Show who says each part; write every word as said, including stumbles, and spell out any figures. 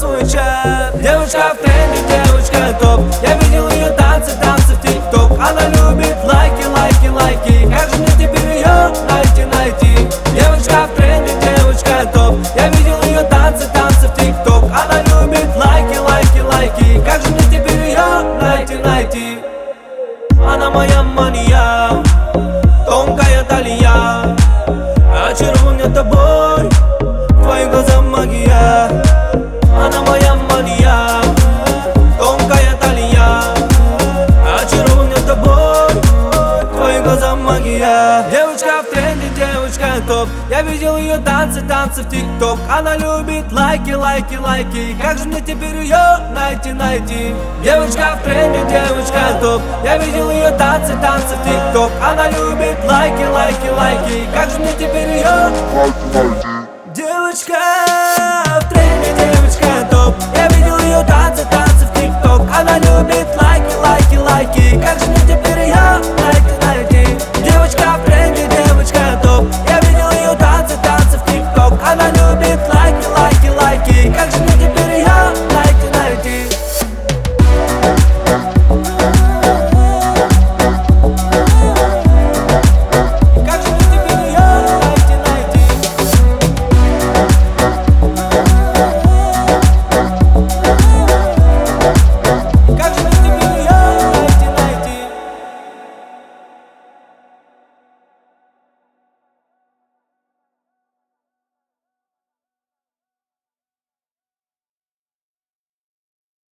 Speaker 1: свой чат. Девочка в тренде, девочка топ. Я видел ее танцы, танцы в тик-ток. Она любит лайки, лайки, лайки. Как же мне теперь ее найти, найти? Девочка в тренде, девочка топ. Я видел ее танцы, танцы в тик-ток. Она любит лайки, лайки, лайки. Как же мне теперь ее найти, найти? Она моя мания, тонкая талия. Очарован тобой, в твоих глазах магия. Она моя мания, тонкая талия. Очарован тобой, в твоих глазах магия. Девочка в тренде, девочка топ. Я видел ее танцы, танцы в тик-ток. Она любит лайки, лайки, лайки. Как же мне теперь ее найти, найти? Девочка в тренде, девочка топ. Я видел ее танцы, танцы в тик-ток. Она любит лайки, лайки, лайки. Как же мне теперь ее
Speaker 2: Лайки, лайки.
Speaker 1: девочка?